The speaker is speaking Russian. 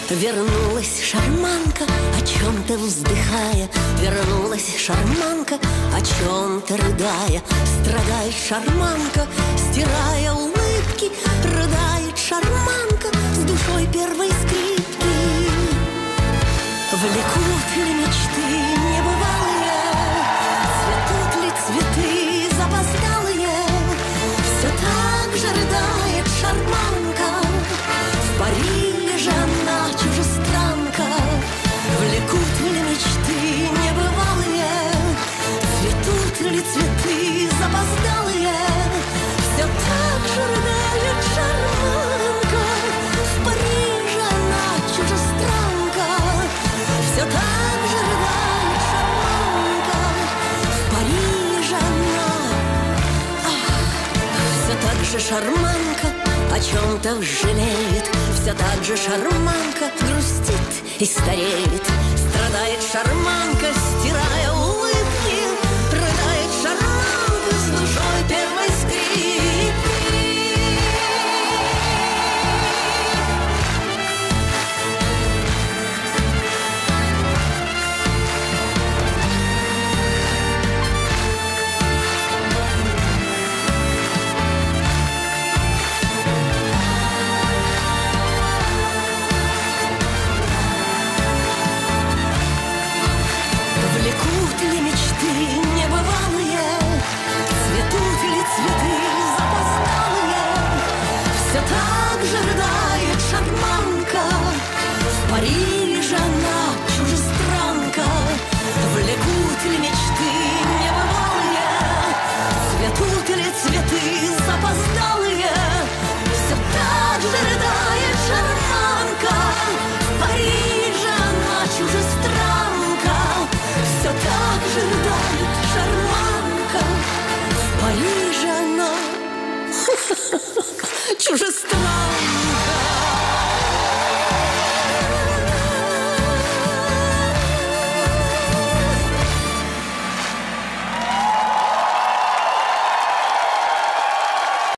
Вернулась шарманка, о чем-то вздыхая. Вернулась шарманка, о чем-то рыдая. Страдает шарманка, стирая улыбки. Рыдает шарманка с душой первой скрипки. Влекут ли мечты небывалые, цветут ли цветы запоздалые. Все так же рыдает шарманка, в Париже она чужестранка. Влекут ли мечты небывалые, цветут ли цветы запоздалые. Все так же рыдает шарманка, в Париже она чужестранка. Все так же рыдает шарманка, в Париже она. Все так же шарманка о чем-то жалеет. Все так же шарманка грустит и стареет. Страдает шарманка, стирая улыбки. Рыдает шарманка с душой первой скрипки. Влекут ли мечты небывалые, цветут ли цветы запоздалые. Все так же рыдает шарманка, в Париже она чужестранка. Влекут ли мечты небывалые, цветут ли цветы запоздалые. Все так же рыдает шарманка, в Париже она чужестранка. Все так же рыдает шарманка, в Париже она чужестранка.